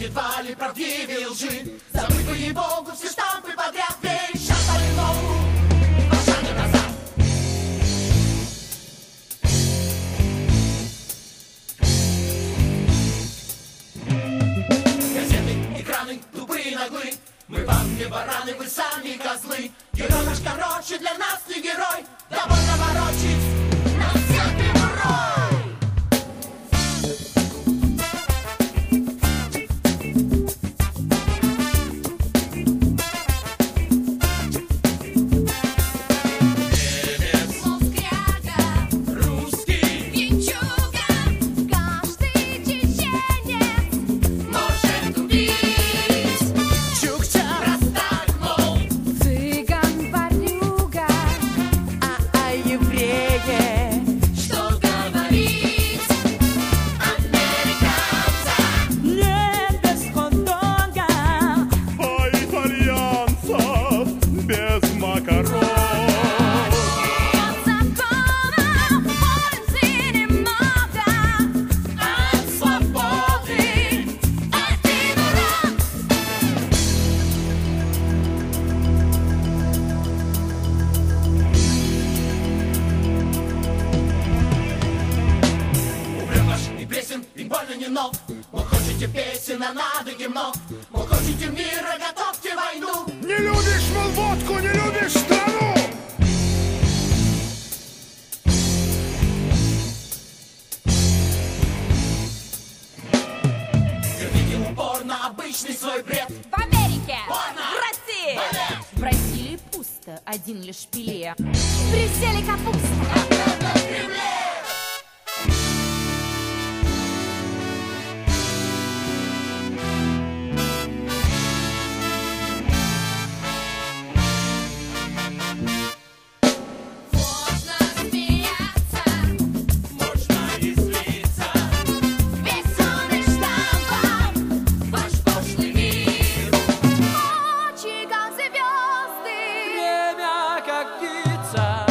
едва ли правдивее лжи. Забыть бы ей-богу все штампы подряд, ведь сейчас по-иному два шага назад. Газеты, экраны, тупые наглы. Мы вам не бараны, вы сами козлы. Герой наш короче, для нас не герой. Довольно ворочить, нас всех геморрой. Мол, хочете песен, а надо гимнов. Мол, хотите мира, готовьте войну. Не любишь, мол, водку, не любишь страну. Верните упор на обычный свой бред. В Америке, Порно! в России, Балет! в Бразилии пусто, один лишь Пеле. В Брюсселе капуста. В Кремле! Как птица.